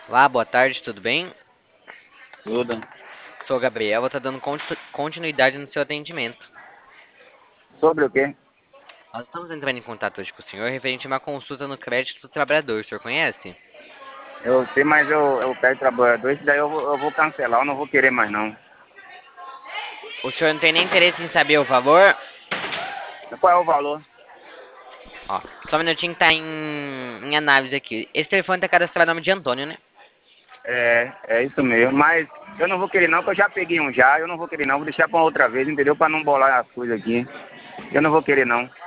Olá, boa tarde, tudo bem? Tudo. Sou o Gabriel, vou estar dando continuidade no seu atendimento. Sobre o quê? Nós estamos entrando em contato hoje com o senhor referente a uma consulta no crédito do trabalhador, o senhor conhece? Eu sei, mas eu pego trabalhador. Esse daí eu vou cancelar, eu não vou querer mais não. O senhor não tem nem interesse em saber o valor? Qual é o valor? Ó, só um minutinho que tá em análise aqui. Esse telefone tá cadastrado no nome de Antônio, né? É isso mesmo. Mas eu não vou querer não, que eu já peguei um já. Eu não vou querer não, vou deixar pra outra vez, entendeu? Pra não bolar as coisas aqui. Eu não vou querer não.